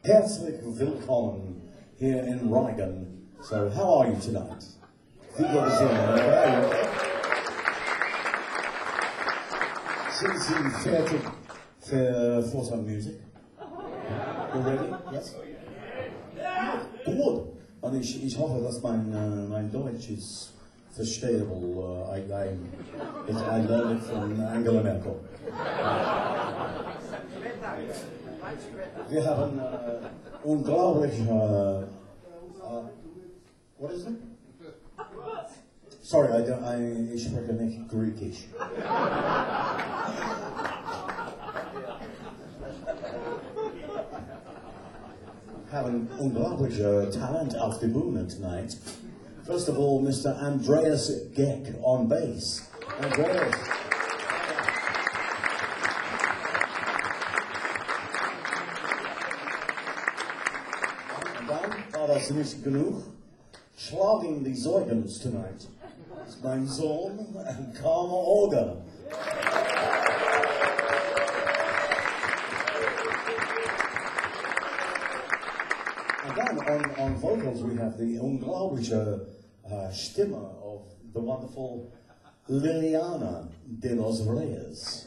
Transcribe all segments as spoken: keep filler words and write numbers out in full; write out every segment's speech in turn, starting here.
Herzlich willkommen here in Regen. So, how are you tonight? Wie geht es Ihnen? Okay? Sind Sie fertig für, for some music? You ready? Yes? Gut. Und ich, ich hoffe, dass mein, uh, mein Deutsch ist verstehable. Uh, I, I, it, I learned it from Angela Merkel. Wir haben uh, unglaublich. Uh, uh, what is it? Sorry, I don't, I, ich spreche nicht Griechisch. Having unglaublich uh, talent auf der Bühne tonight. First of all, Mister Andreas Geck on bass. Andreas. Und dann war das nicht genug. Schlagen die Zeugens tonight. Das ist mein Sohn, Karma Olga. And then on, on vocals we have the unglaubliche uh, Stimme of the wonderful Liliana de los Reyes.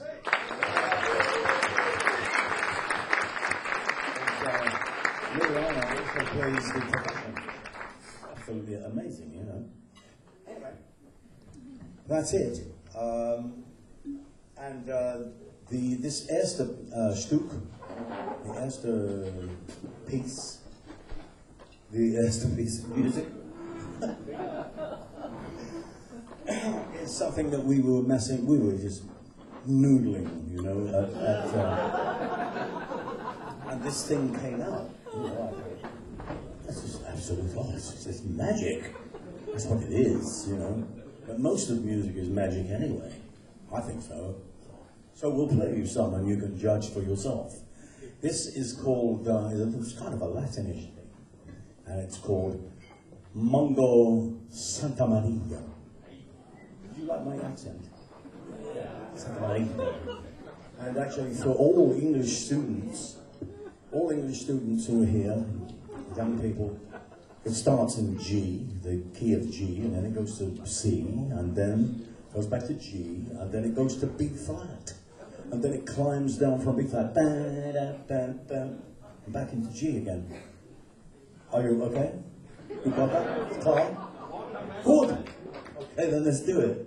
And, uh, Liliana also plays the percussion. Absolutely amazing, you know. Anyway, that's it. Um, and uh, the this erste uh, Stück, the erste piece. The erste piece of music is something that we were messing, we were just noodling, you know, at, at, uh, and this thing came out. You know, that's just absolute loss. It's just magic. That's what it is, you know. But most of music is magic anyway. I think so. So we'll play you some and you can judge for yourself. This is called, uh, it's kind of a Latinish thing. And it's called Mungo Santa Maria. Do you like my accent? Santa Maria. And actually for all English students, all English students who are here, young people, it starts in G, the key of G, and then it goes to C, and then goes back to G, and then it goes to B flat. And then it climbs down from B flat, ba, da, ba, ba, and back into G again. Are you okay? You got that? Climb? Good! Okay, then let's do it.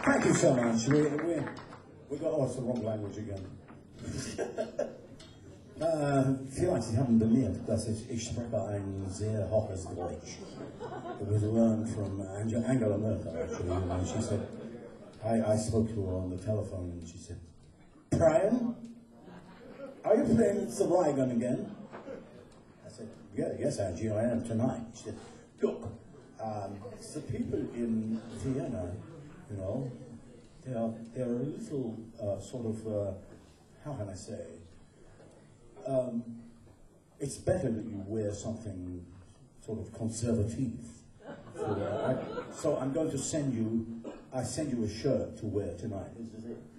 Thank you so much. We, we, we got off the wrong language again. Uh, vielleicht Sie haben bemerkt, dass ich, ich spreche ein sehr hohes Deutsch. It was learned from Angela, Angela Merkel, actually. You know, she said, I, I spoke to her on the telephone, and she said, Brian, are you playing the Reigen again? I said, yeah, yes, Angie, I am tonight. She said, look, um, the people in Vienna, you know, they are, they are a little uh, sort of, uh, how can I say, um, it's better that you wear something sort of conservative. So, uh, I, so I'm going to send you, I send you a shirt to wear tonight. This is it.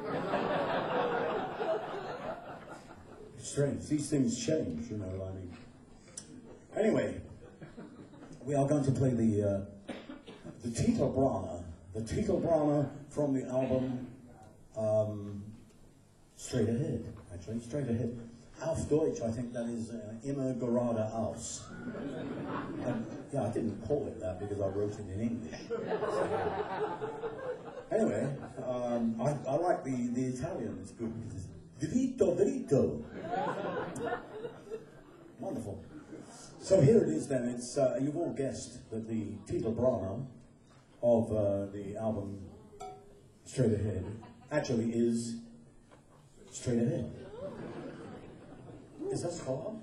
It's strange. These things change, you know, I mean. Anyway, we are going to play the, uh, the Tito Brana, the Tito Brana from the album um, Straight Ahead, actually, Straight Ahead. Auf Deutsch, I think that is uh, Immer geradeaus. Um, yeah, I didn't call it that because I wrote it in English. Anyway, um, I, I like the, the Italian, it's good. It's dritto, dritto. Wonderful. So here it is then, it's, uh, you've all guessed that the Tito Brana of uh, the album Straight Ahead actually is Straight Ahead. Is that hard?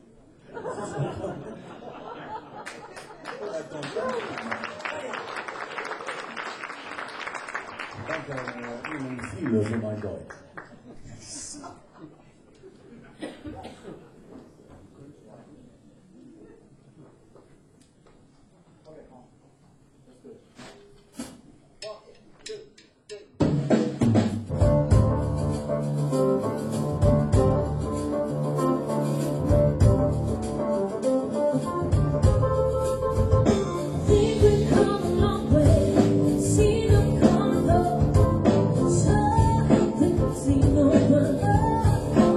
Danke Ihnen viel für mein Deutsch. See no one.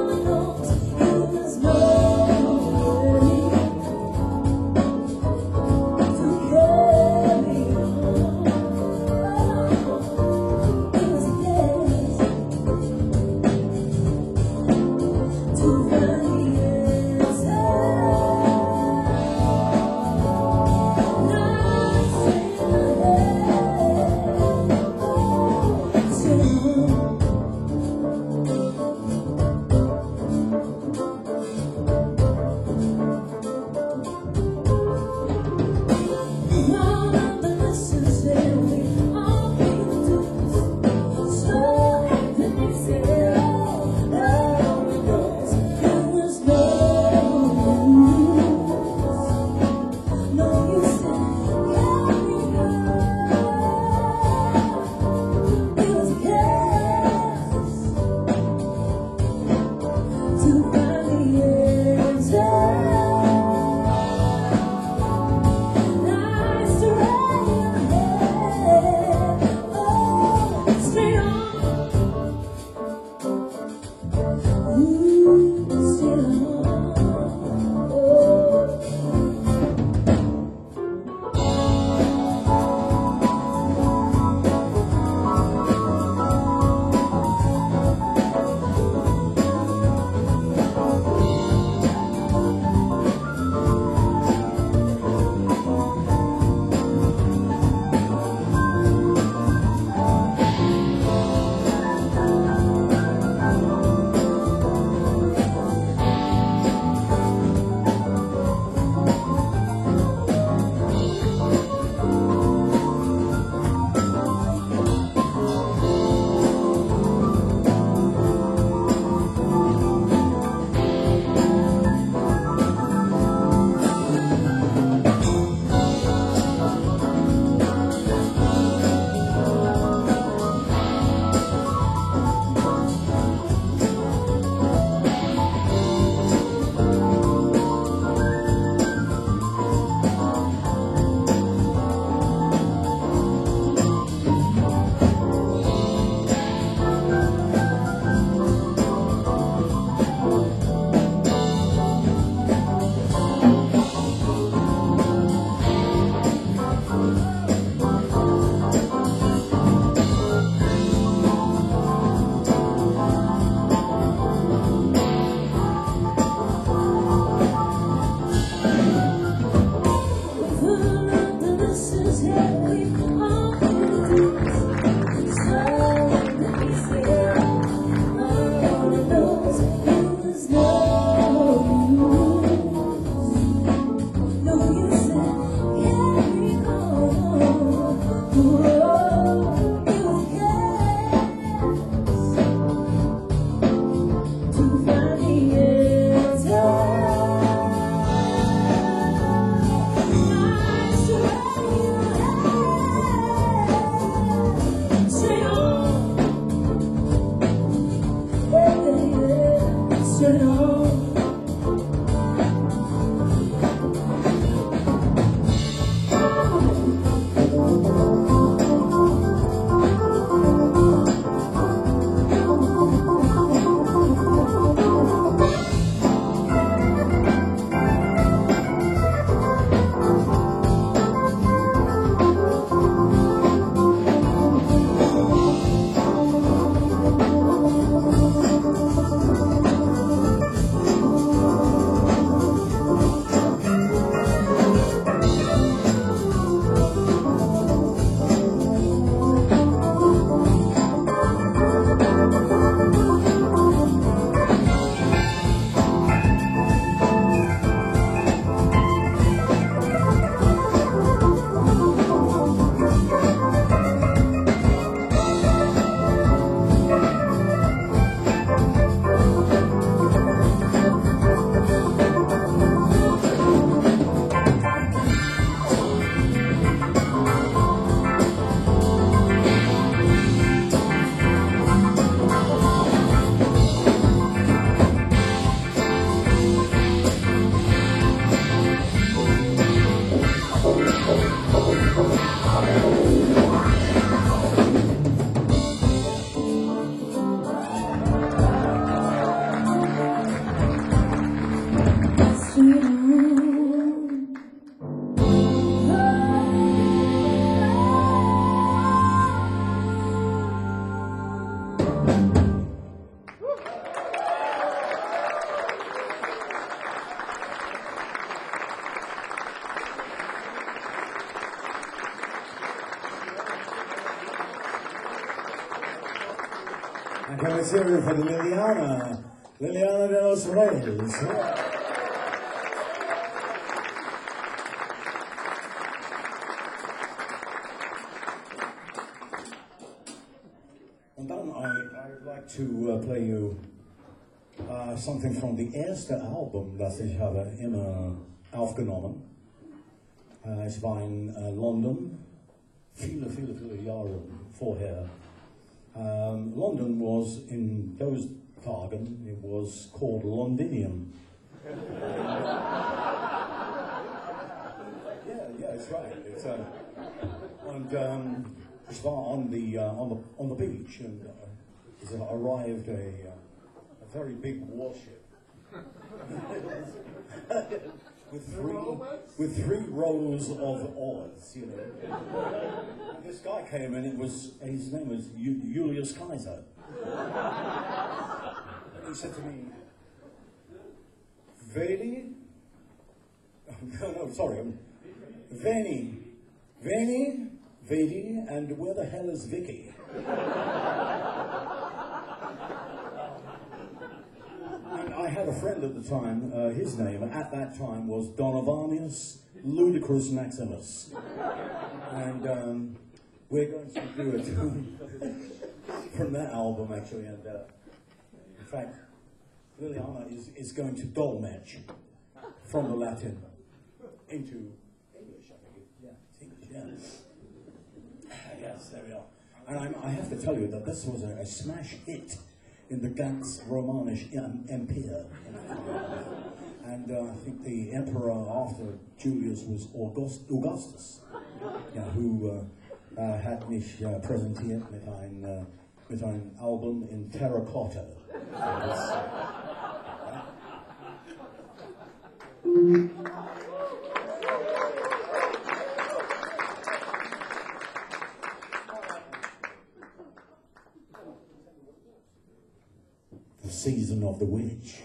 And can we hear it for the Liliana? Liliana de los Reyes. And then I, I'd like to uh, play you uh, something from the erste Album, das ich habe immer aufgenommen. Uh, es war in uh, London, viele, viele, viele Jahre vorher. Um, London was, in those Tagen, it was called Londinium. yeah, yeah, it's right. It's, uh, and um, it was on the, uh, on the, on the beach, and uh, it arrived a, uh, a very big warship. With three, with three rows of oars, you know. And this guy came in, it was, his name was U- Julius Kaiser. And he said to me, Veni? No, no, sorry, um, Veni, Veni, Vedi, and where the hell is Vicky? And I had a friend at the time, uh, his name at that time was Donovanius Ludicrous Maximus. And um, we're going to do it from that album, actually. And uh, in fact, Liliana is, is going to dolmetsch from the Latin into English, I think. Yeah, it's English, yeah. Yes, there we are. And I'm, I have to tell you that this was a, a smash hit in the ganz Romanisch Empire. And uh, I think the emperor after Julius was August, Augustus, ja, who uh, uh, hat mich uh, präsentiert mit ein, uh, mit ein Album in Terracotta. The Season of the Witch.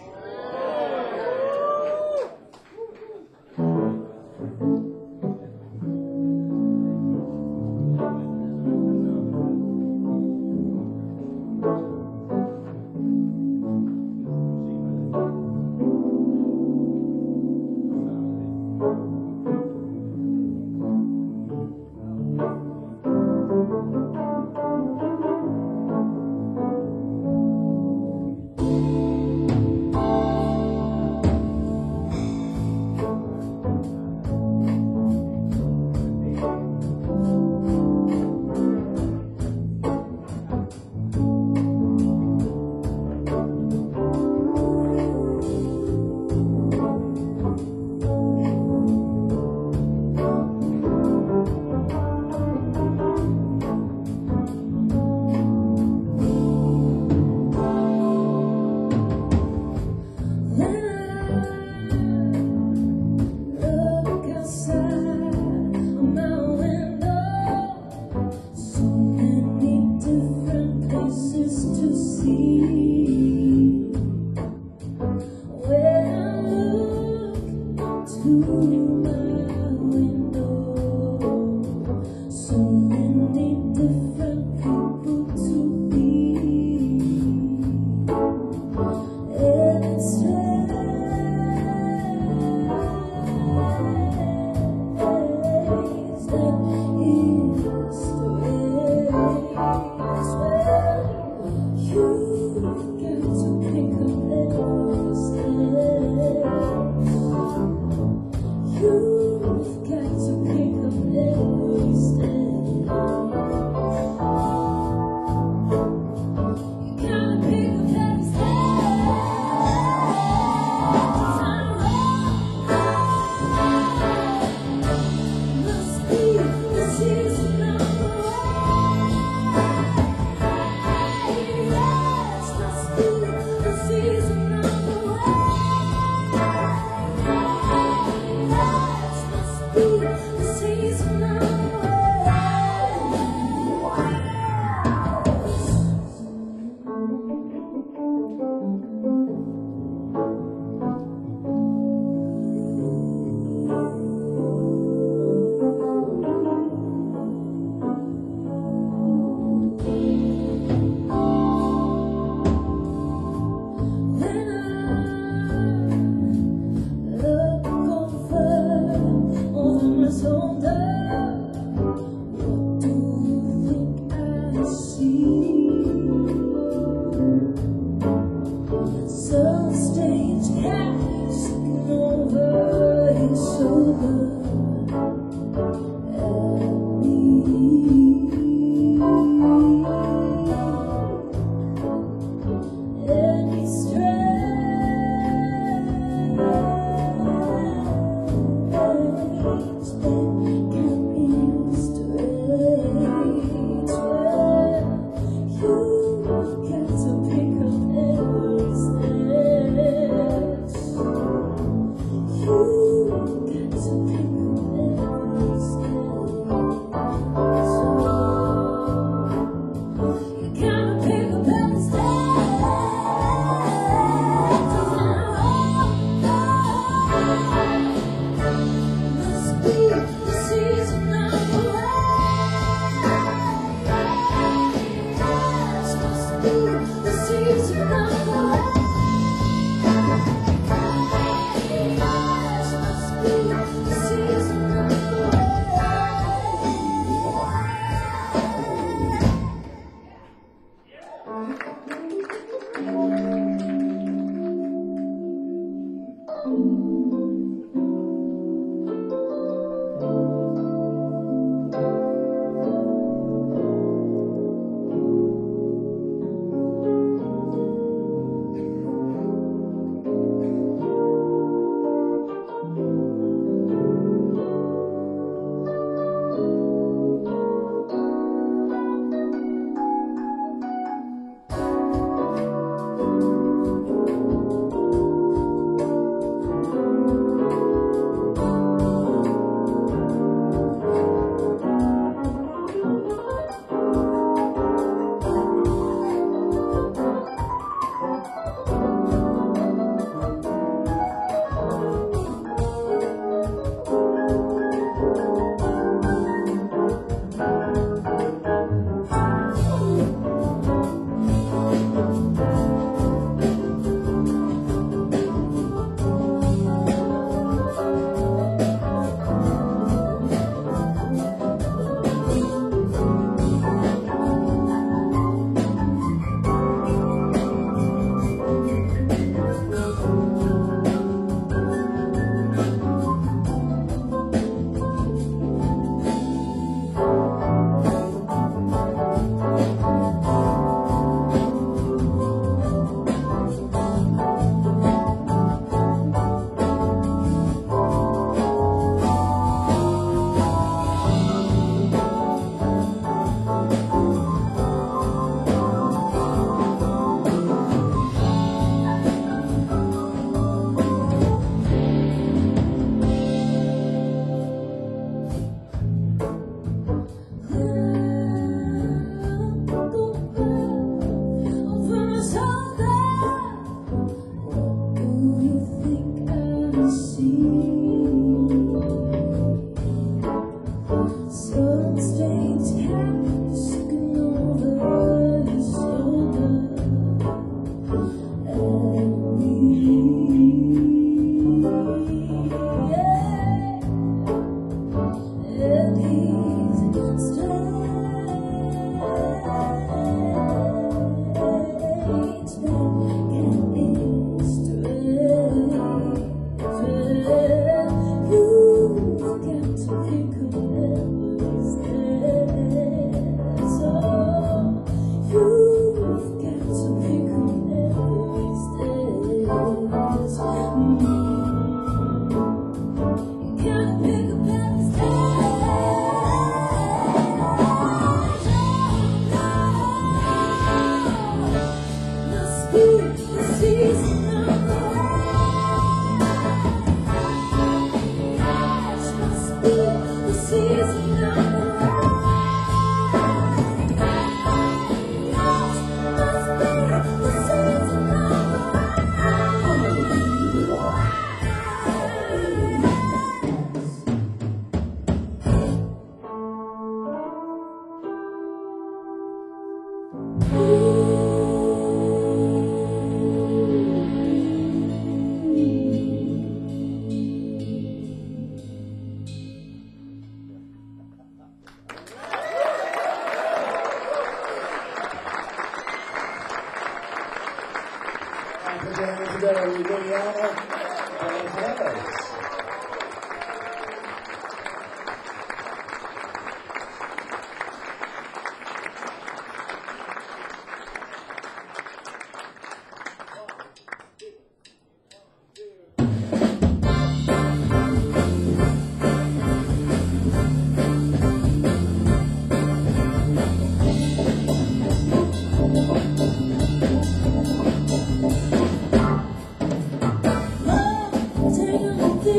Take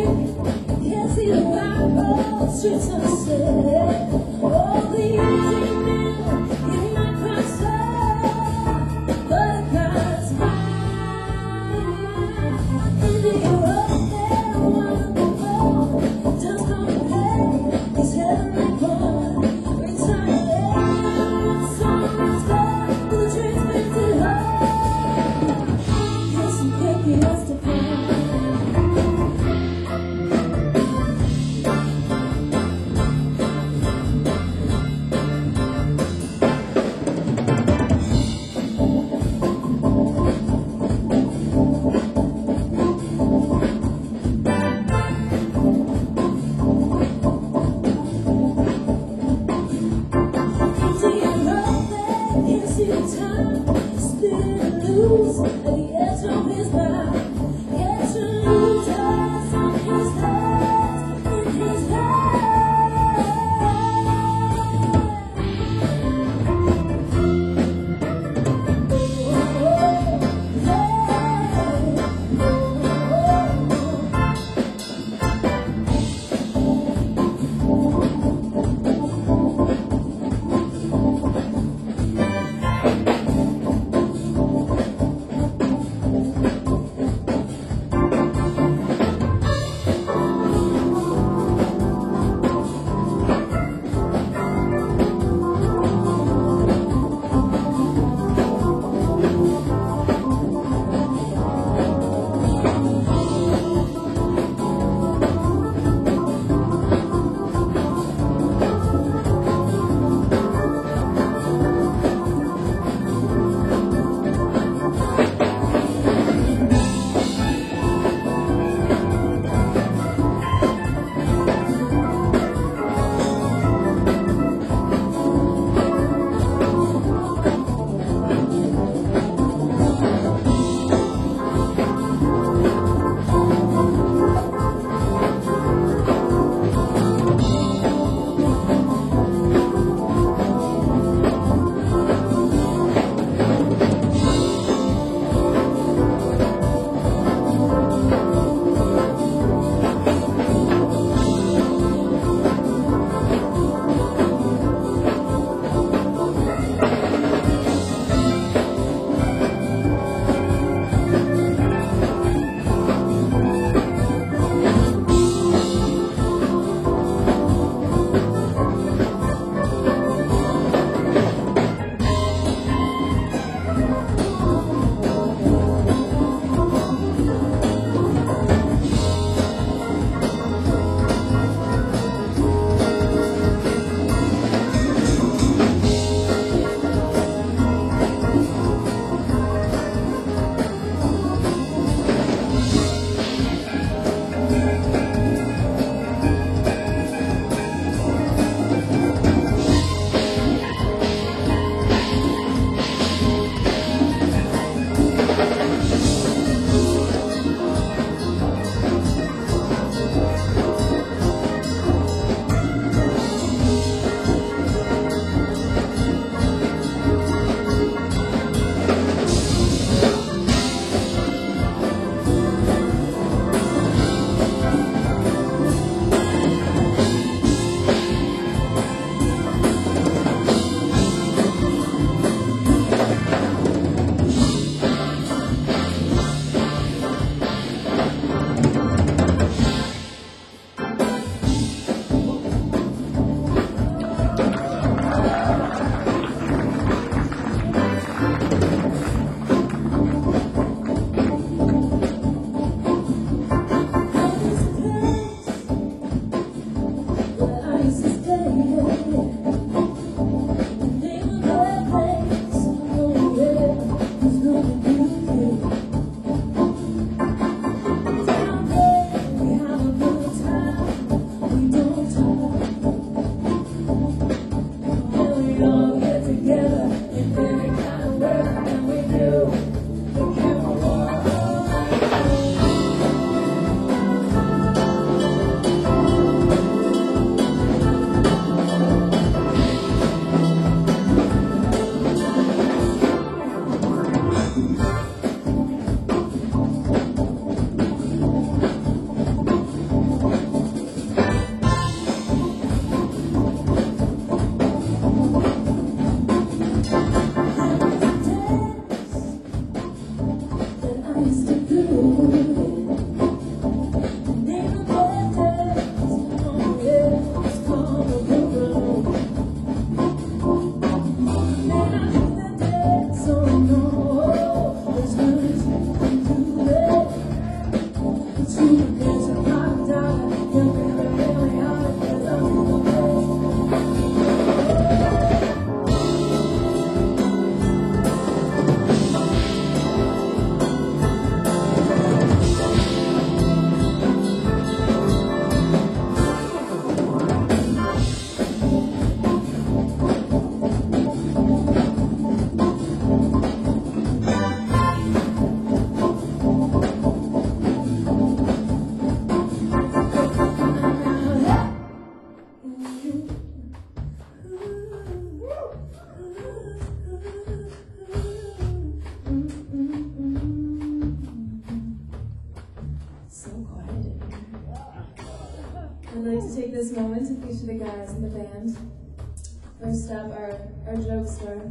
take this moment to feature the guys in the band. First up, our, our jokester.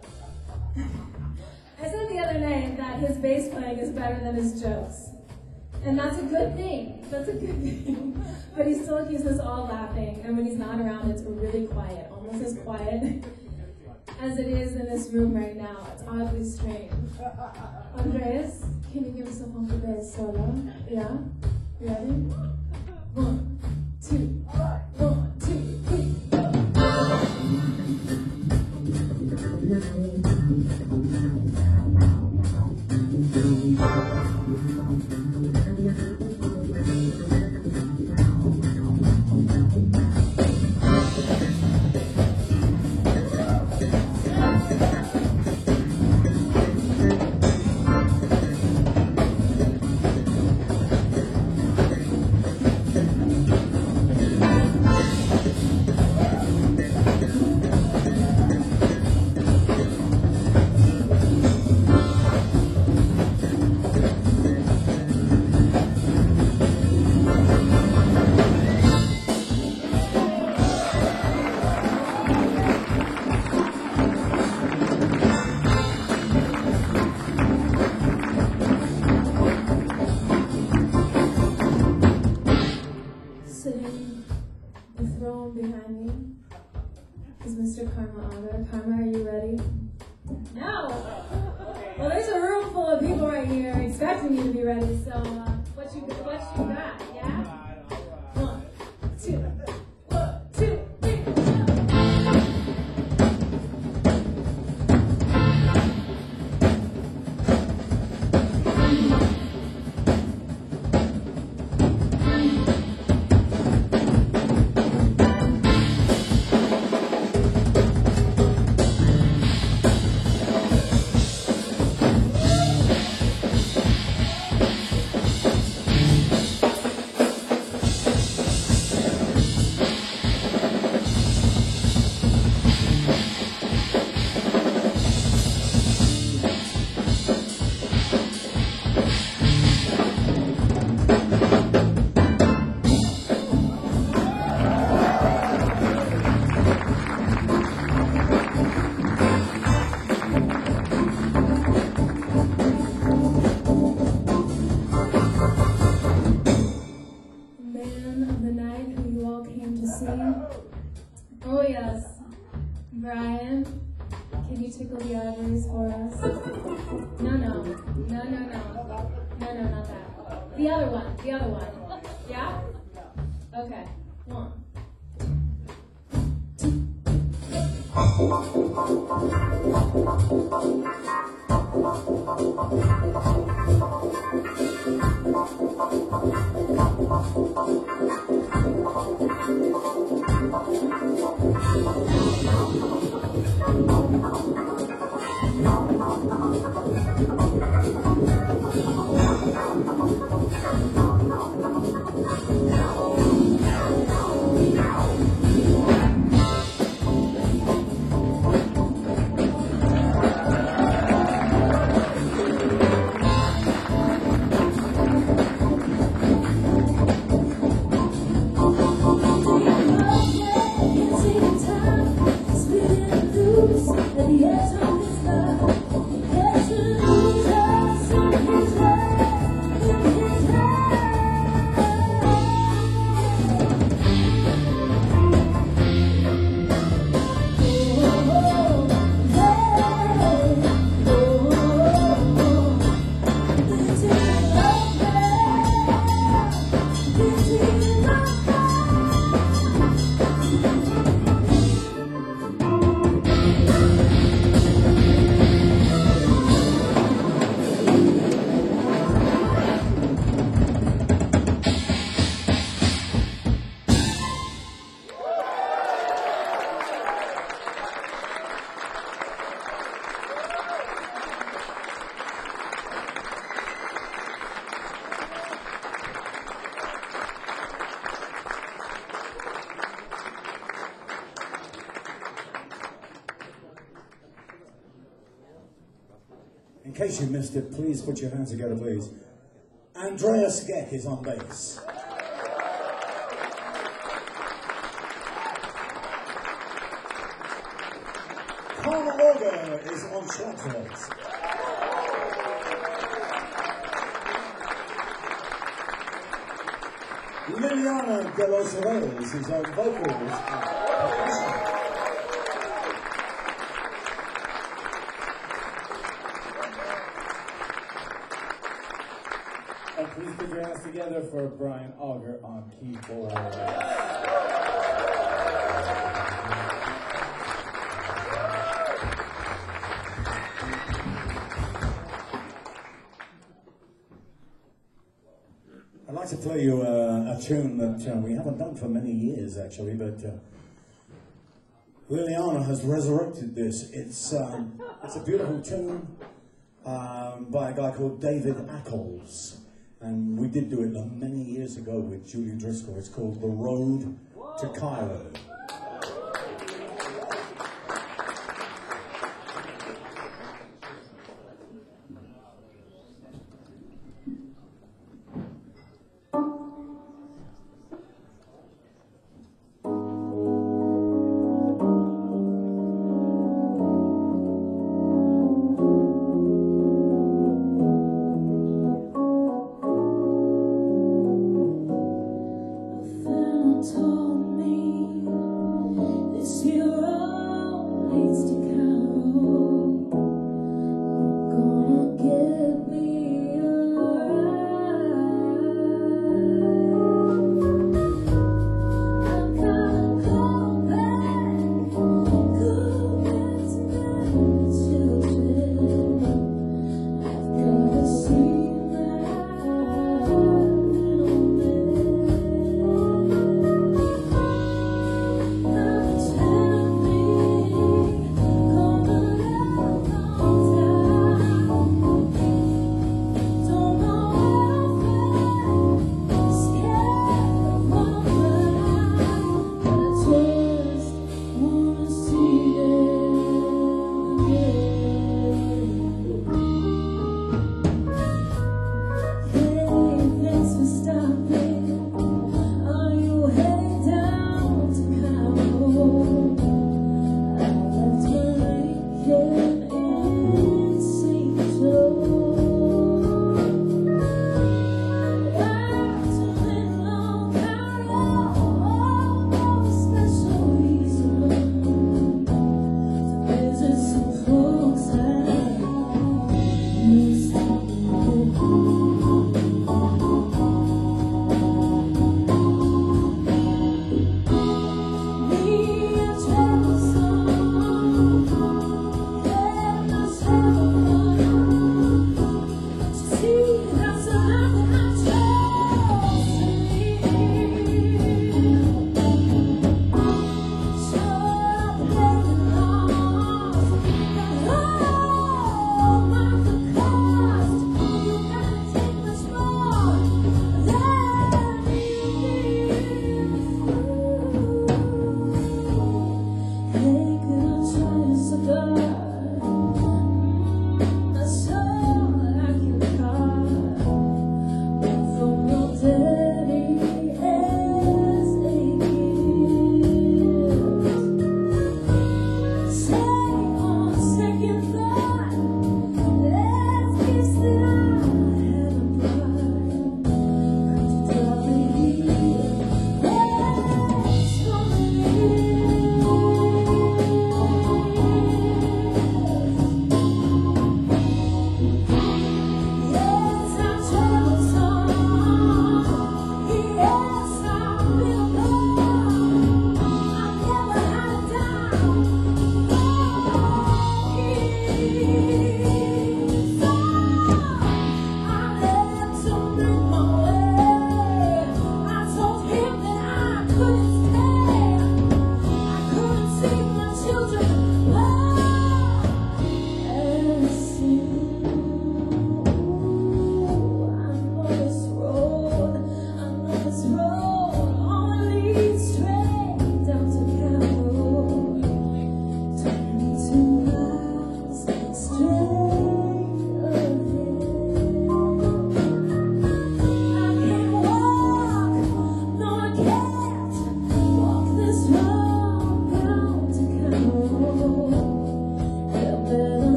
I said the other night that his bass playing is better than his jokes. And that's a good thing. That's a good thing. But he still keeps us all laughing. And when he's not around, it's really quiet. Almost as quiet as it is in this room right now. It's oddly strange. Andreas, can you give us a funky bass solo? Yeah? You ready? One, two, one, two, three, go! Karma, are you ready? No! Well, there's a room full of people right here expecting you to be ready, so uh, what you what you got, yeah? One, two, one, two, three, oh yes. Brian, can you tickle the ivories for us? No, no. No, no, no. No, no, not that. The other one. The other one. Yeah? Okay. One. In case you missed it, please put your hands together, please. Andreas Geck is on bass. Auger is on track for us. Liliana de los Reyes is on vocals. And please put your hands together for Brian Auger on keyboard. I'd like to play you uh, a tune that uh, we haven't done for many years, actually, but uh, Liliana has resurrected this. It's, um, it's a beautiful tune um, by a guy called David Ackles. And we did do it many years ago with Julie Driscoll. It's called The Road to Cairo. Told me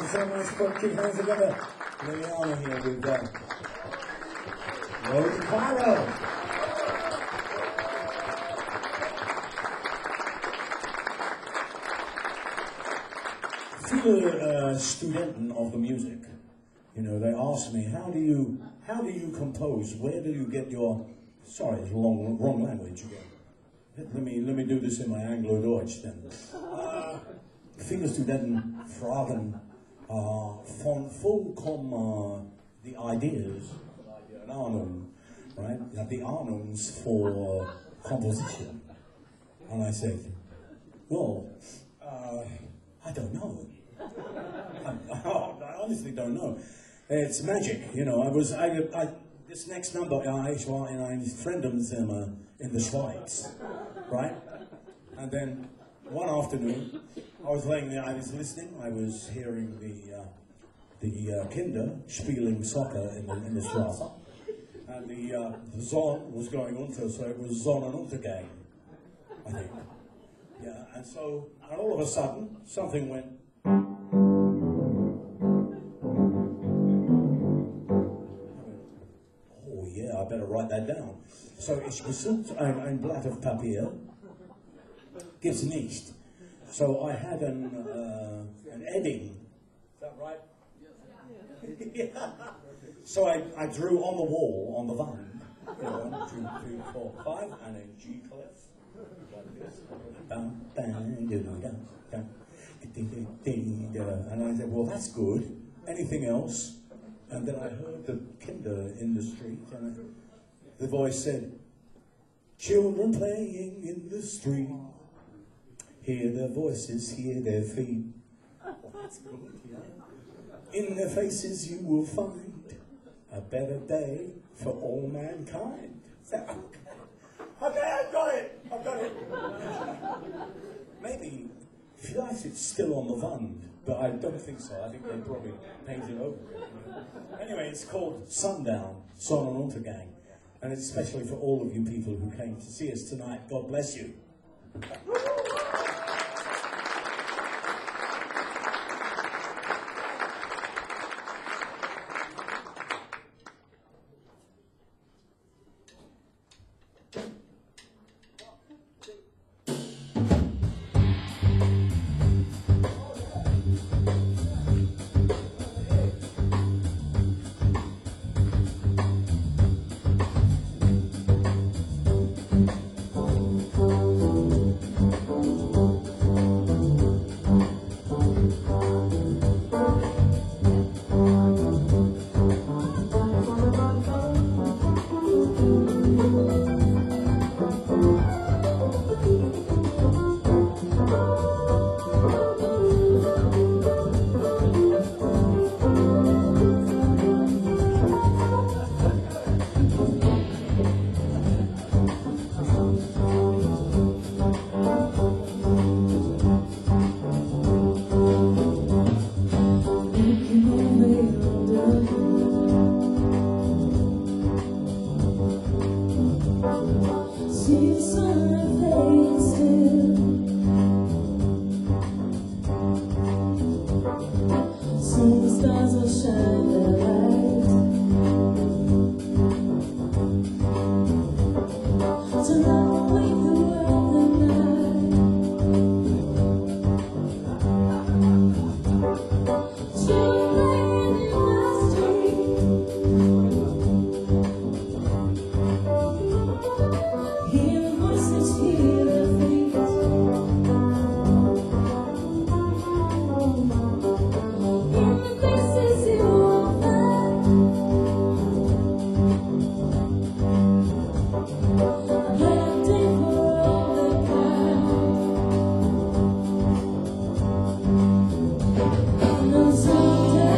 you so much. Put keep hands together. Let me honor here with uh, Rose Cairo. Viele uh, Studenten of the music, you know, they ask me, how do you, how do you compose? Where do you get your, sorry, it's wrong, wrong language again. Let me, let me do this in my Anglo-Deutsch then. Uh, viele Studenten fragen uh, von vollkommen uh, the ideas, an Ahnung, right? Yeah, the Ahnungs for composition. And I said, well, uh, I don't know. I, I honestly don't know. It's magic, you know. I was, I, I this next number, ich war in ein Fremdenzimmer in the Schweiz, right? And then one afternoon, I was laying there, I was listening, I was hearing the uh, the uh, Kinder spielen soccer in the, in the Straße, and the, uh, the song was going on, so it was Sonnenuntergang, I think. Yeah, and so, and all of a sudden, something went. Oh yeah, I better write that down. So, ich gesucht ein, ein Blatt of Papier, gibt's nicht. So I had an, uh, an edding. Is that right? Yes. Yeah. So I, I drew on the wall, on the vine, you know, one, two, three, four, five, and a G clef, like this. Bam, bam, dum, dum, dum, ding, ding, ding, and I said, well, that's good. Anything else? And then I heard the Kinder in the street, and I, the voice said, children playing in the street. Hear their voices, hear their feet. Well, that's good, yeah. In their faces you will find a better day for all mankind. So, okay, okay, I've got it, I've got it. Maybe, vielleicht it's still on the wand, but I don't think so. I think they probably painted over it. You know? Anyway, it's called Sundown, Sonnenuntergang, and it's especially for all of you people who came to see us tonight. God bless you. No, so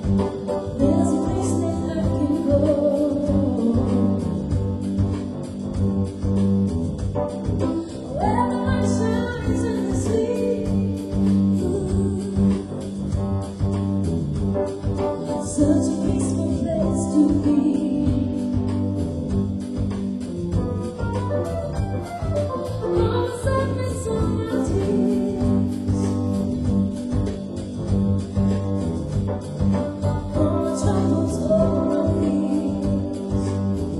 There's a place that I can go. Where the light shines in the sleep. Such a peaceful place to be. All the sadness on my tears, all the troubles over my fears.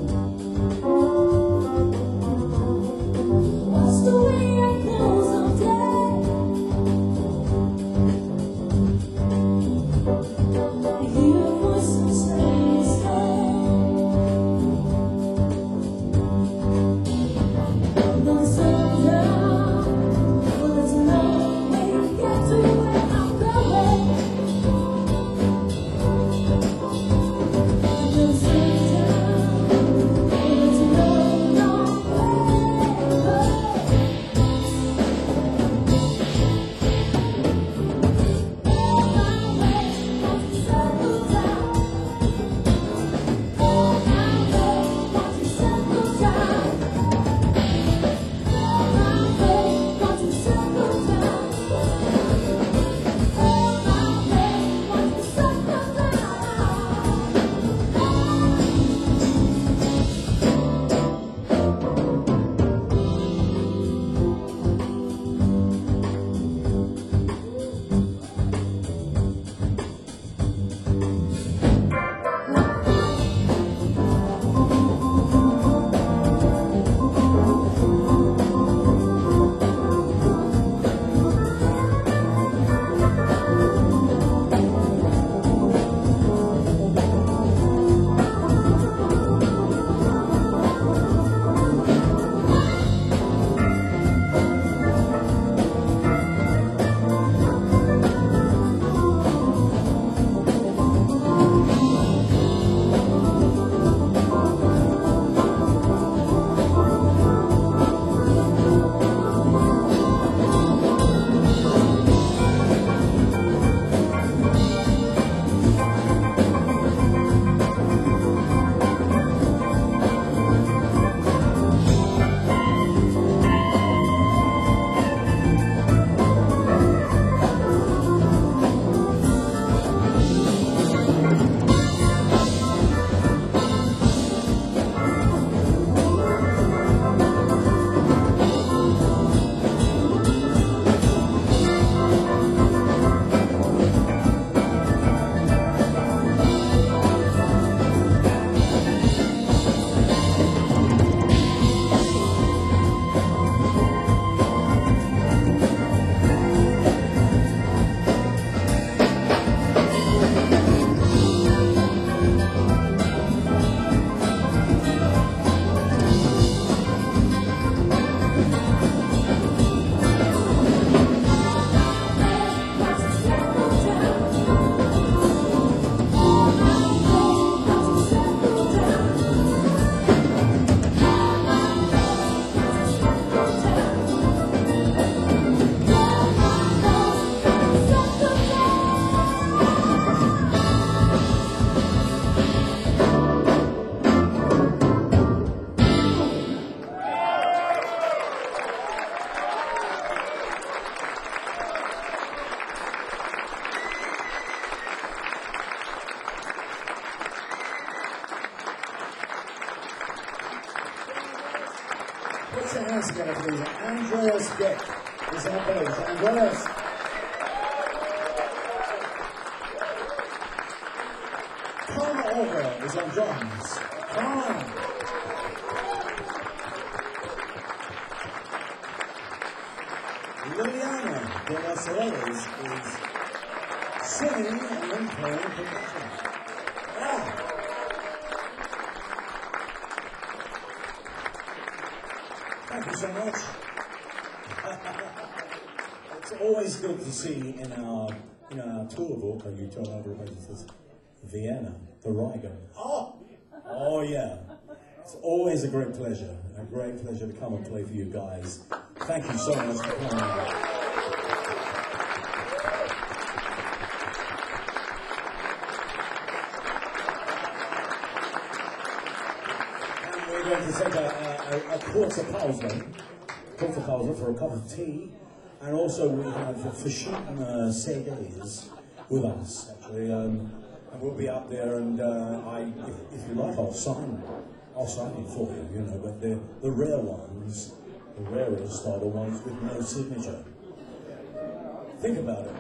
Watch the way I close all day. I hear a voice saying stay. Then somehow, well, there's no way to get to where I'm going. Then somehow, well, there's no long way to go. On my way, want to settle down. On my way, want to settle down. On my way, want to settle down. On my way, want to settle Put your hands together, please. Andreas Beck is on bass. Andreas. Connor Over is on drums. Connor. Liliana de las Redes is singing and then playing percussion. Ah. Thank you so much. It's always good to see in our in our tour book, or you turn over it says Vienna, the Riga. Oh, oh yeah. It's always a great pleasure, a great pleasure to come and play for you guys. Thank you so much for coming. going to take a, a, a quarter pause quarter pause for a cup of tea, and also we have Fashin uh, Sedes with us, actually, um, and we'll be up there, and uh, I, if, if you like, I'll sign, I'll sign it for you, you know, but the, the rare ones, the rarest are the ones with no signature. Think about it.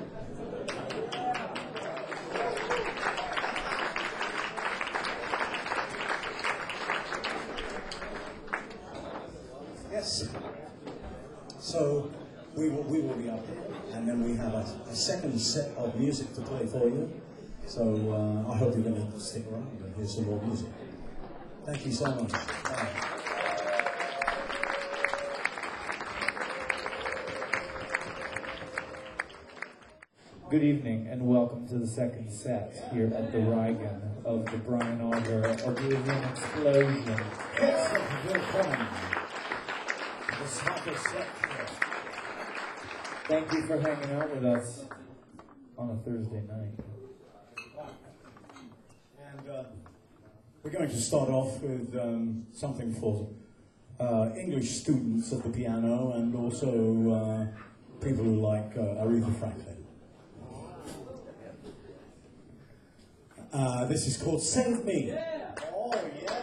Yes. So we will, we will be up there, and then we have a, a second set of music to play for you. So uh, I hope you're going to stick around and hear some more music. Thank you so much. Bye. Good evening and welcome to the second set here at the Reigen of the Brian Auger Oblivion Explosion. Thank you for hanging out with us on a Thursday night. And uh, we're going to start off with um, something for uh, English students of the piano and also uh, people who like uh, Aretha Franklin. Uh, this is called Save Me. Yeah. Oh, yeah.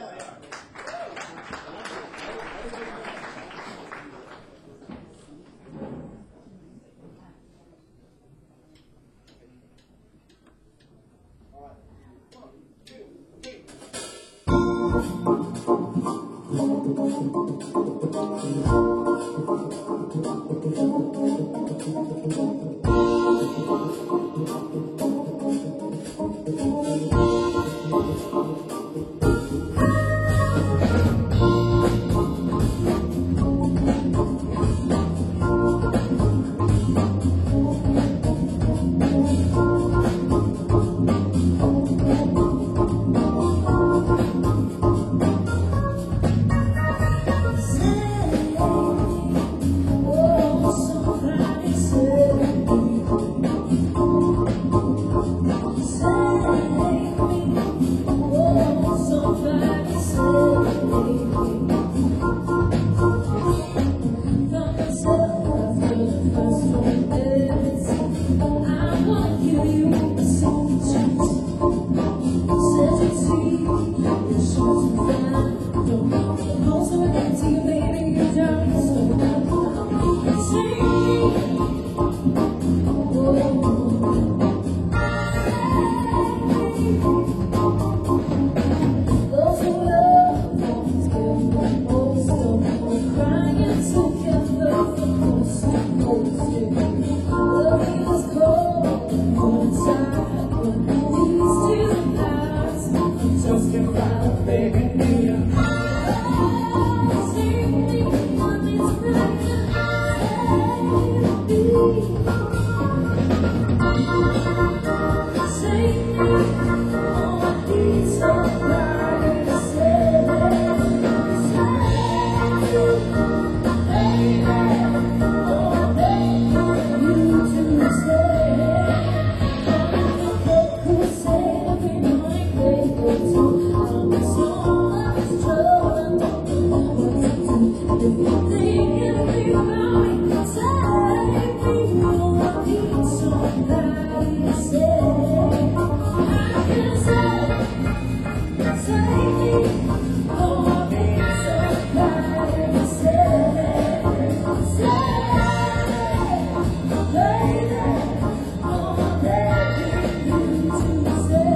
Say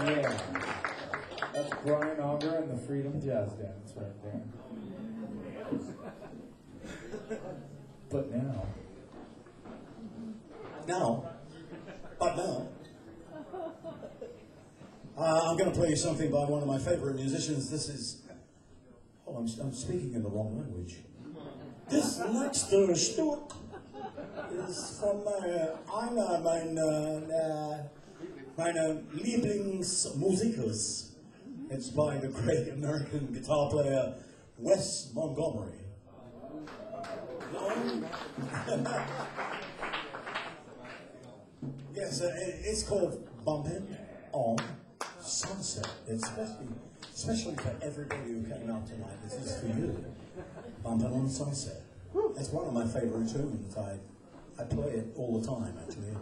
Yeah. That's Brian Auger and the Freedom Jazz Dance right there. But now, Now, but now, uh, I'm going to play you something by one of my favorite musicians. This is, oh, I'm, I'm speaking in the wrong language. This next uh, Stück is from uh, einer meiner, uh, meiner Lieblingsmusikers. It's by the great American guitar player Wes Montgomery. Yes, uh, it- it's called Bumpin' on Sunset. It's especially, especially for everybody who came out tonight. This is for you. Bumpin' on Sunset. It's one of my favorite tunes. I, I play it all the time, actually.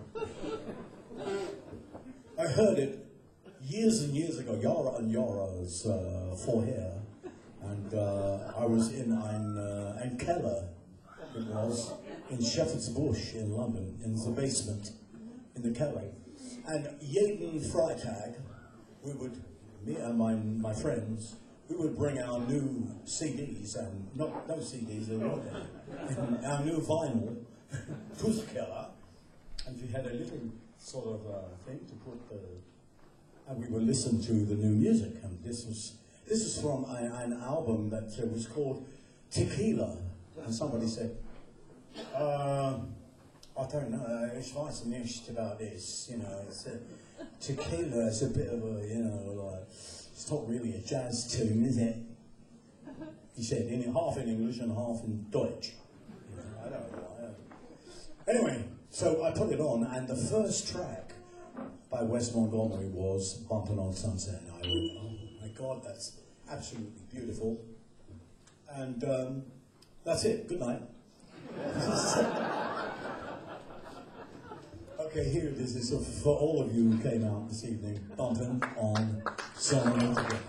I heard it years and years ago, Yara and Yara's uh, Vorher, and uh, I was in ein, uh, ein Keller, it was, in Shepherd's Bush in London, in the basement, in the Keller. And jeden Freitag, we would, me and my, my friends, we would bring our new C Ds, and not no C Ds, they were there, and our new vinyl to the Keller, and we had a little sort of uh, thing to put the, and we would listen to the new music, and this was this is from a, an album that uh, was called Tequila, and somebody said, uh, I don't know, ich weiß nicht about this, you know, it's a, Tequila is a bit of a, you know, like, it's not really a jazz tune, is it? He said, in half in English and half in Deutsch. You know, I don't know. I don't know. Anyway, so I put it on, and the first track by Wes Montgomery was Bumpin' on Sunset. And I went, oh my God, that's absolutely beautiful. And um, that's it. Good night. Okay, here it is. This is for all of you who came out this evening. Bumpin' on Sunset.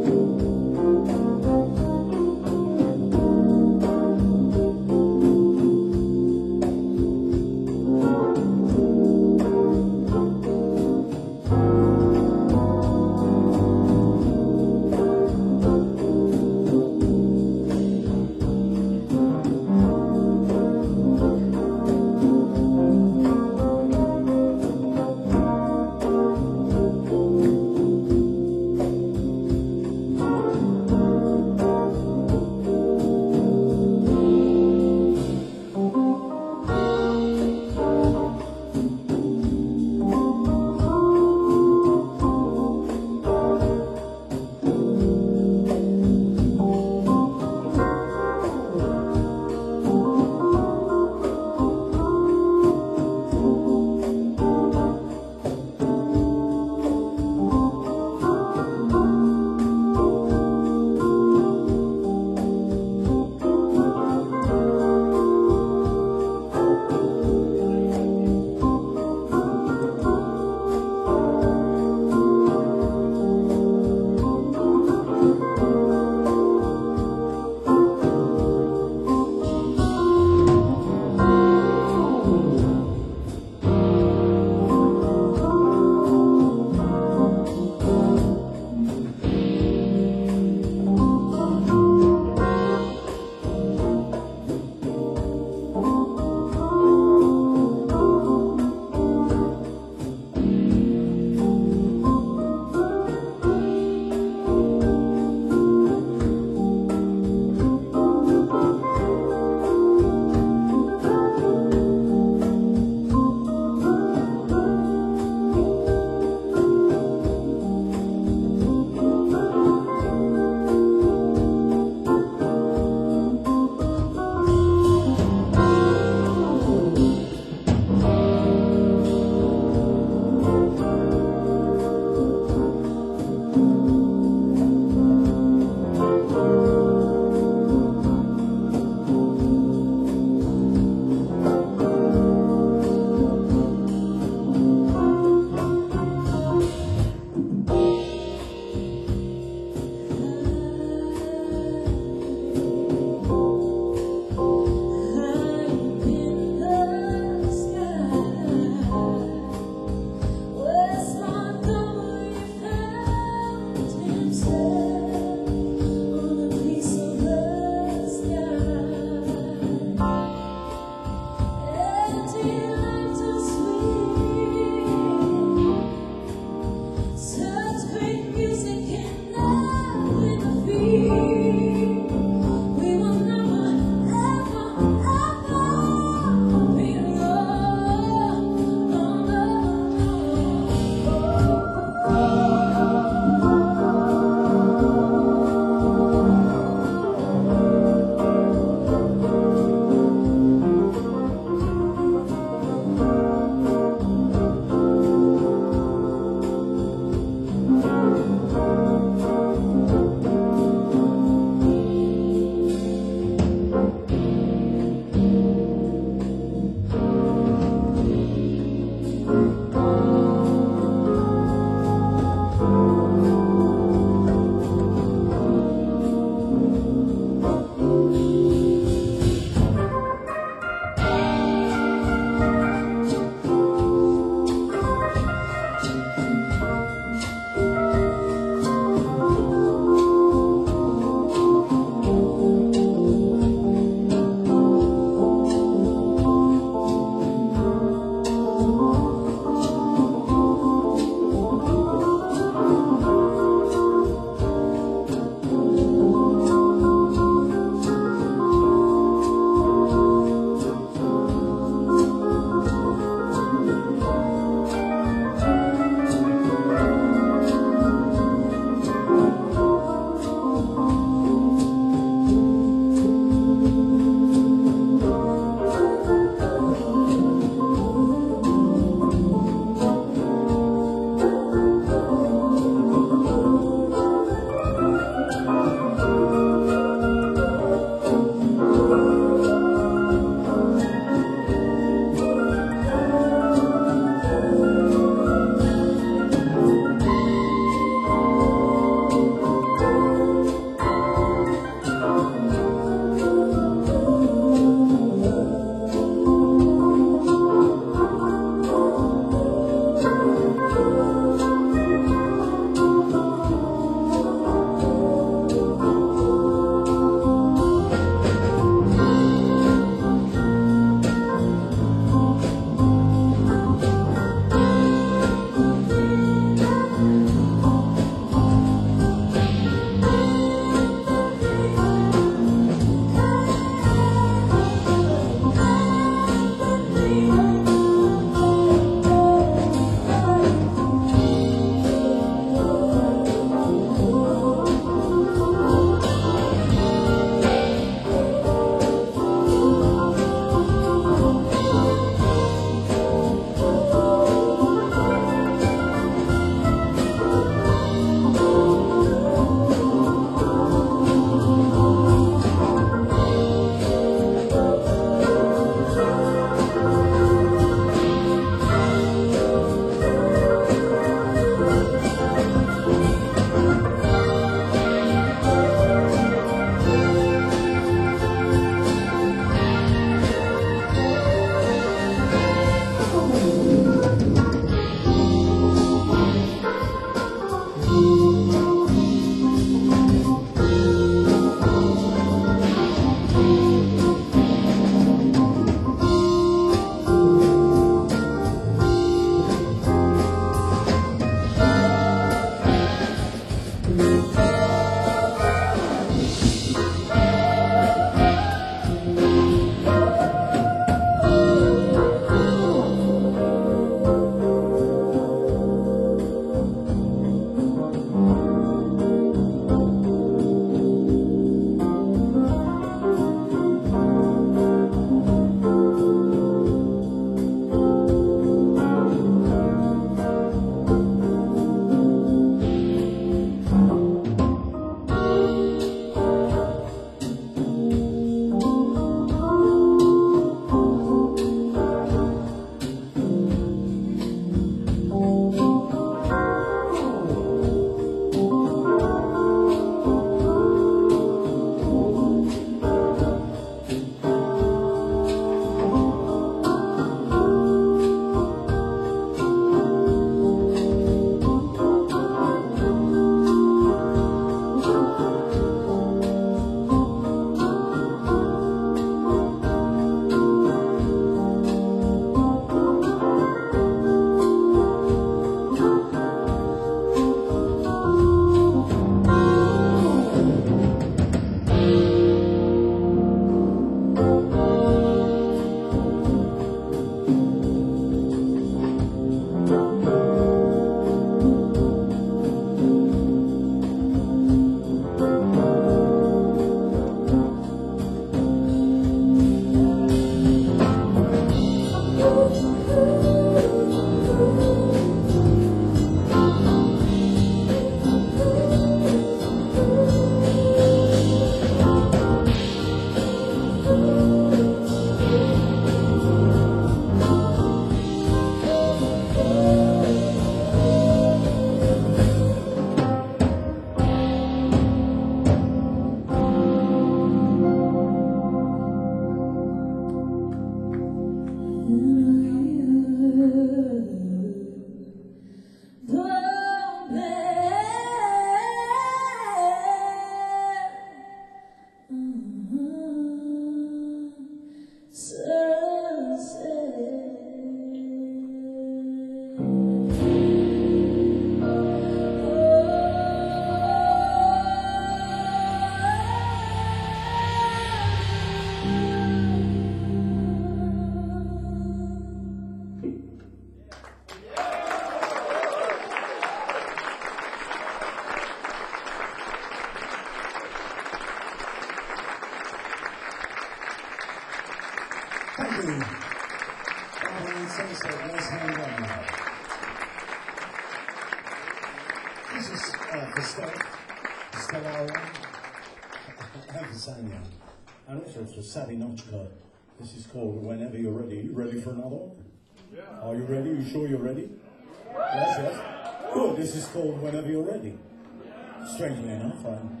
uh, for Stella, for Stella, and for Sanya, and also for Sally Notchka. This is called Whenever You're Ready. You ready for another one? Yeah. Are you ready? You sure you're ready? Yes, yes. Good. This is called Whenever You're Ready. Strangely enough, I'm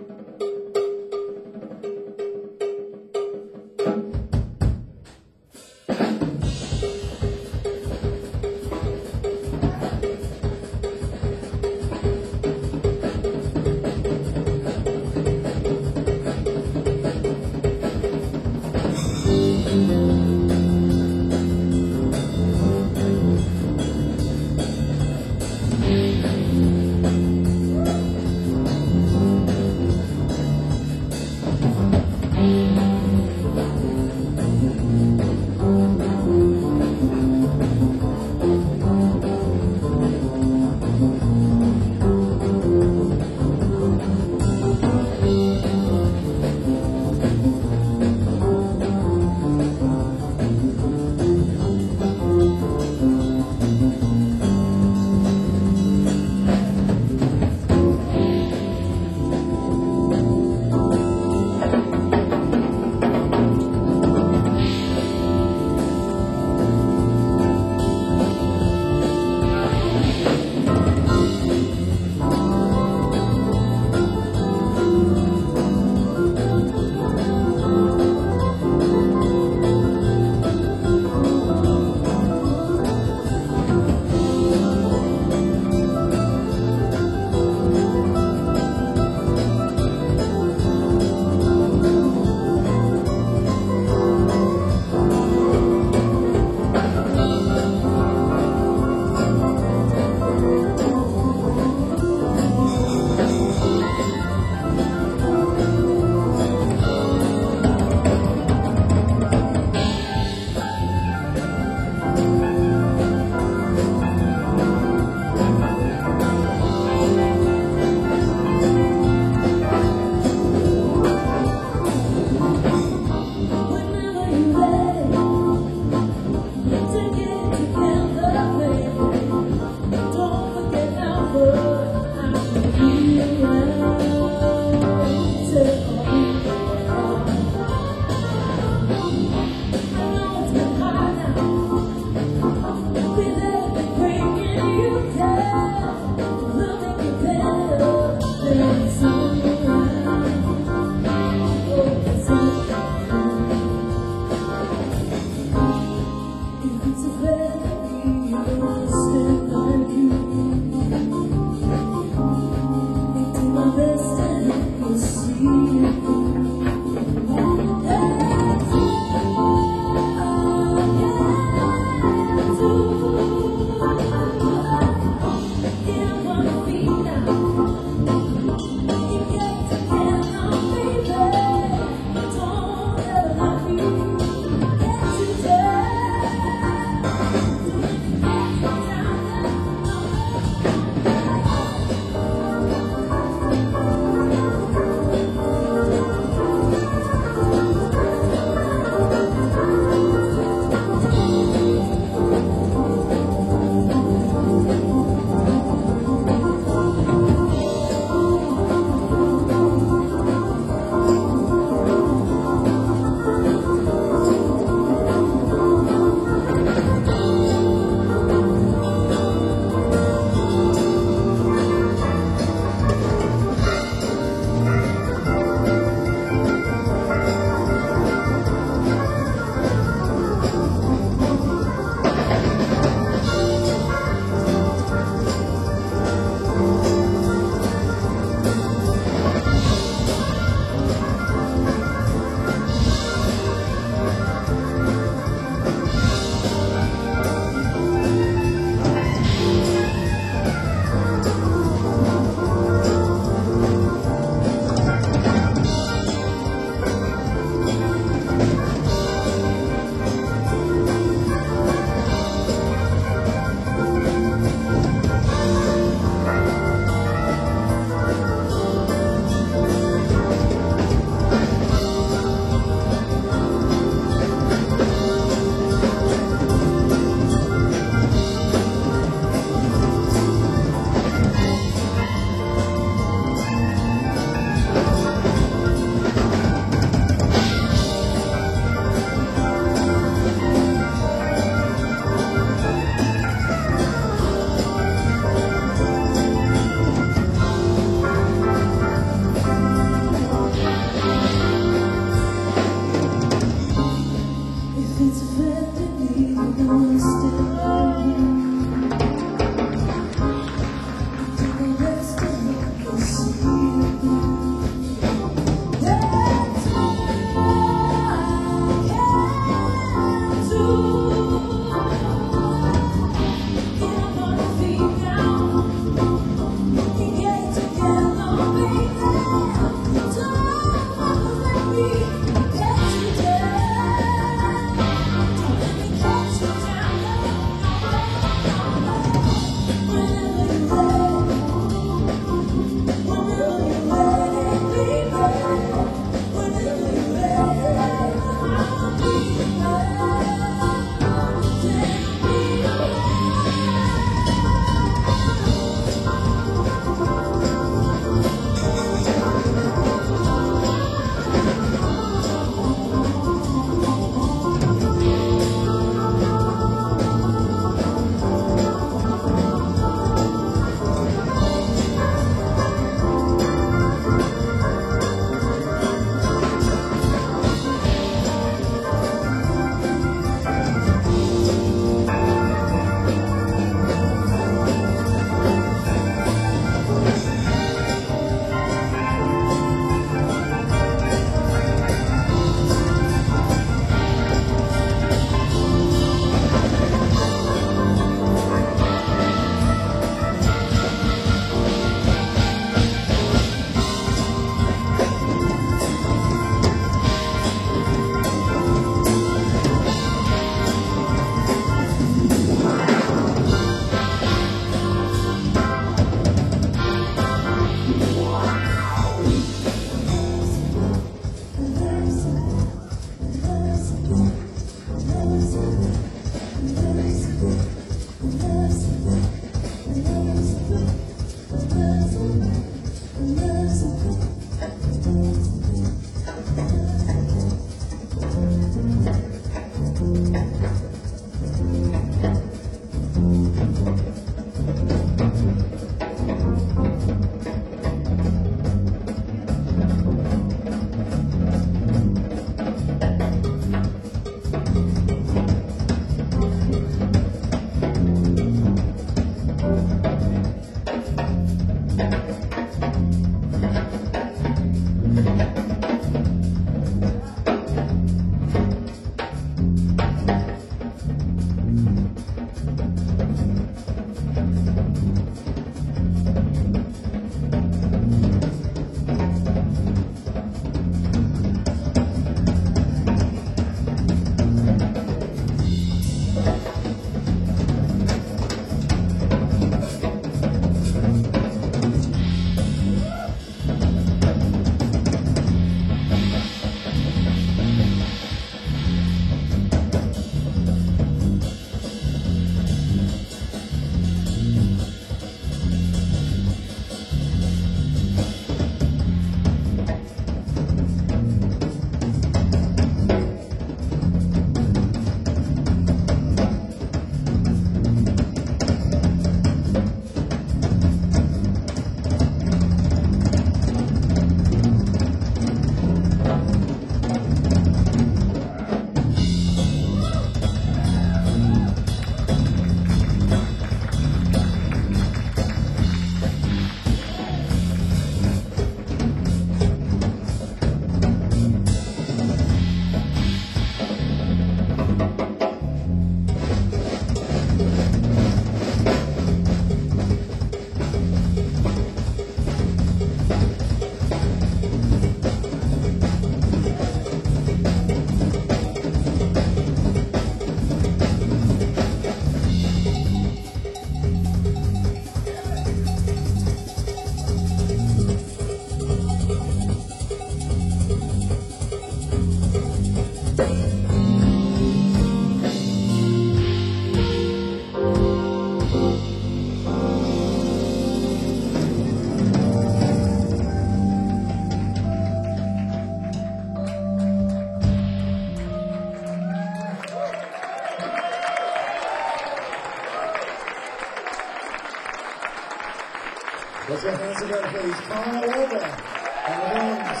Let's go hands together, please. Carl Weber on the drums.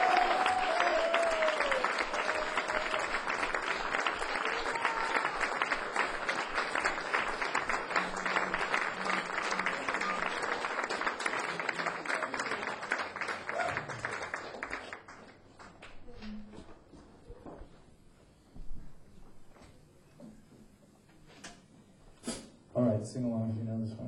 All right, sing along if you know this one.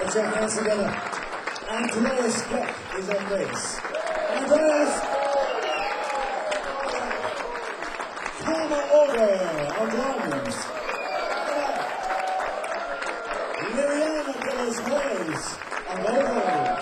Put your hands together. Andreas Beck is on bass. Andreas! Karma Order on drums. Liliana de los Reyes on vocals.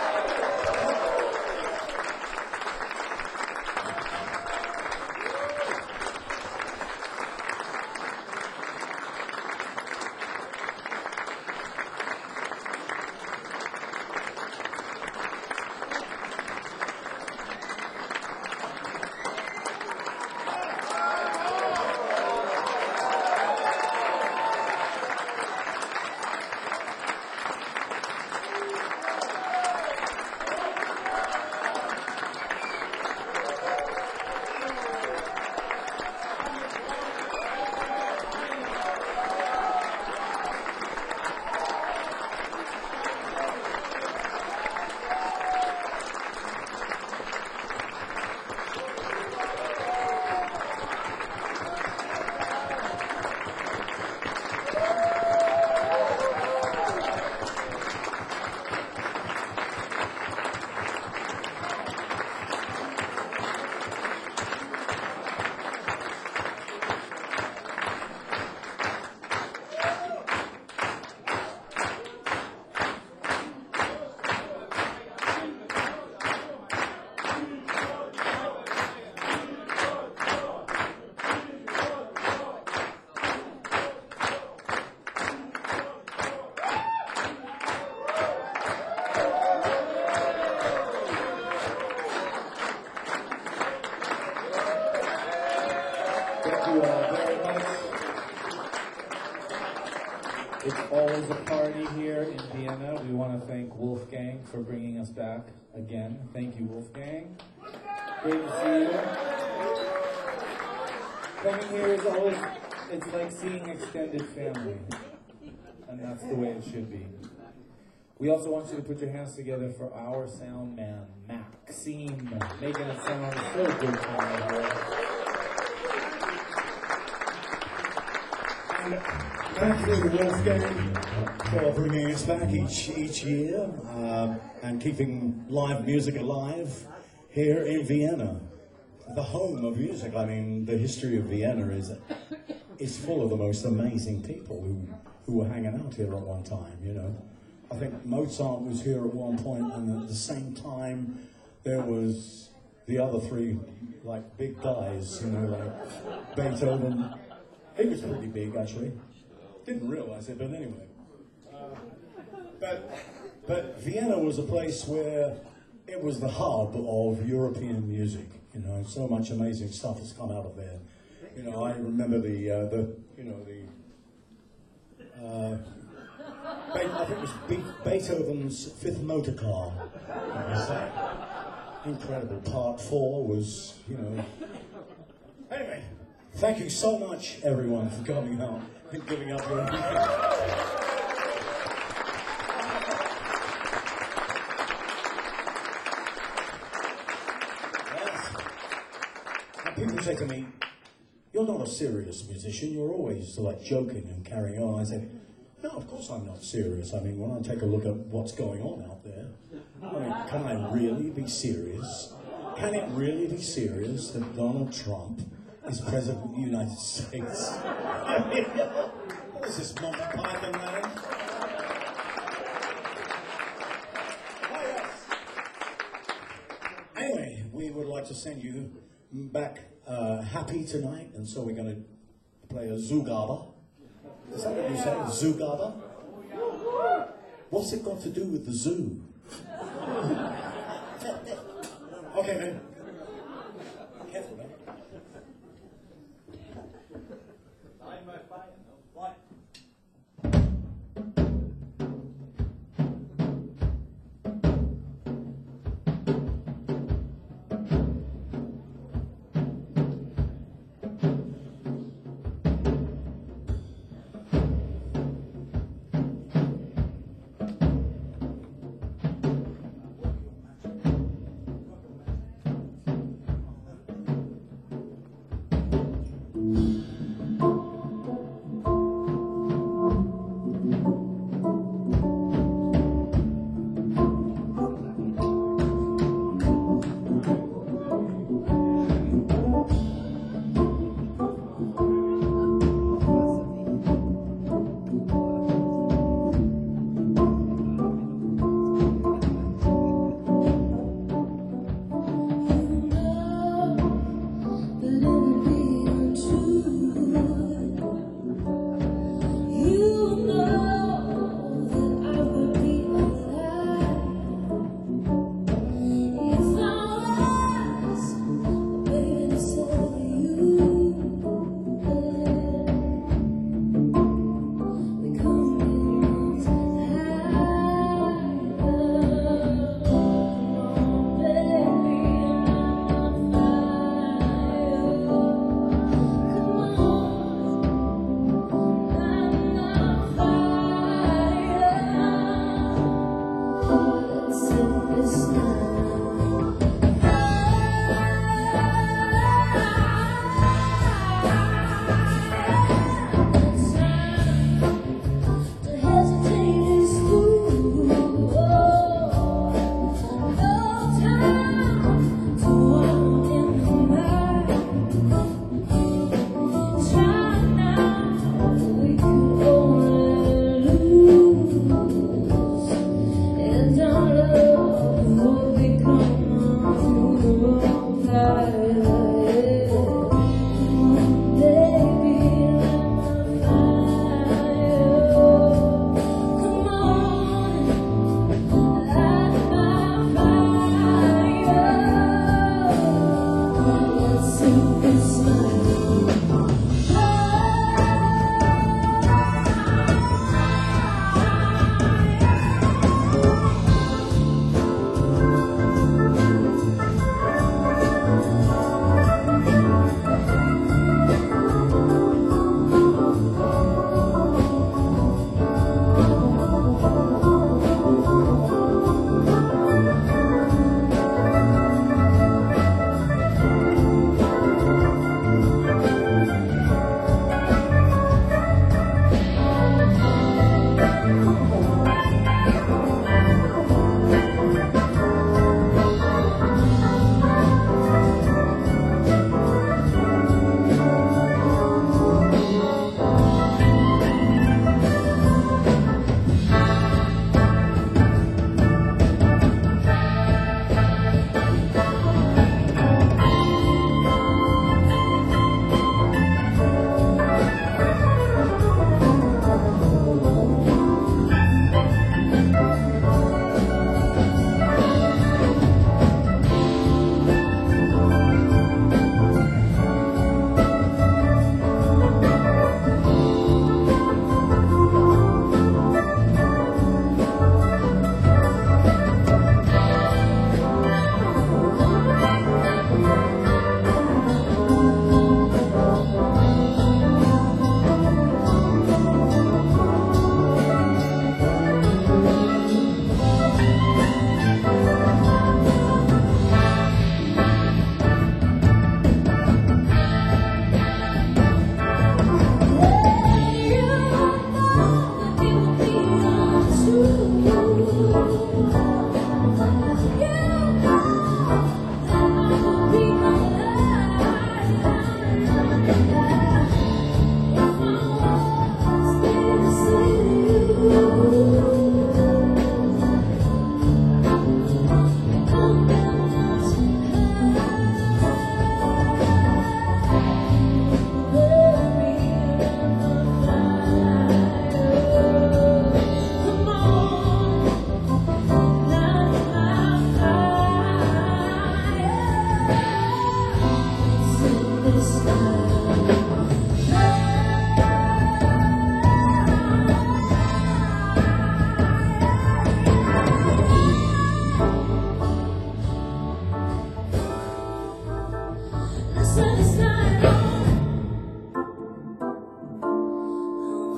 Always a party here in Vienna. We want to thank Wolfgang for bringing us back again. Thank you, Wolfgang. Great to see you. Coming here is always, it's like seeing extended family. And that's the way it should be. We also want you to put your hands together for our sound man, Maxime, making it sound so good tonight here. Thank you, Wolfgang, for bringing us back each each year uh, and keeping live music alive here in Vienna, the home of music. I mean, the history of Vienna is is full of the most amazing people who who were hanging out here at one time. You know, I think Mozart was here at one point, and at the same time, there was the other three like big guys. You know, like Beethoven. He was pretty big, actually. Didn't realize it, but anyway. Uh, but, but Vienna was a place where it was the hub of European music. You know, so much amazing stuff has come out of there. You know, I remember the, uh, the you know, the, uh, Be- I think it was Be- Beethoven's Fifth Motor Car. Was that incredible? Part four was, you know. Anyway. Thank you so much, everyone, for coming out and giving up your weekend. Yes. And people say to me, "You're not a serious musician. You're always like joking and carrying on." I say, "No, of course I'm not serious. I mean, when I take a look at what's going on out there, I mean, can I really be serious? Can it really be serious that Donald Trump is President of the United States?" I mean, what is this, Monty Python, man? Oh, yes. Anyway, we would like to send you back uh, happy tonight, and so we're going to play a Zugabe. Is that what you say? Zugabe? What's it got to do with the zoo? Okay, man. Careful, man.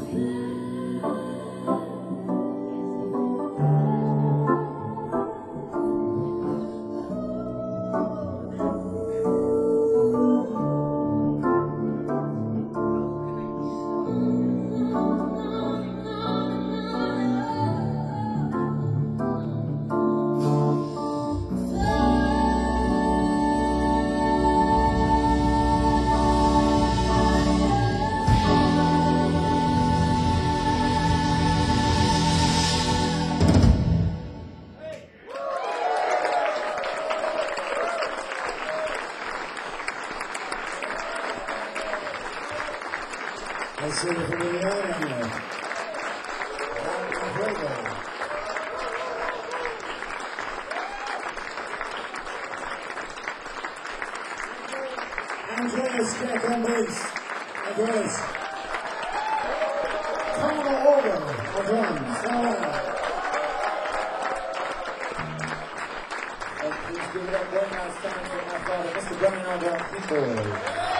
Let's see it from the end. Andreas Jack on bass. Andreas. Carl Older on drums. All right. And please give it up one last time for my father, Mister Brian Alvarez.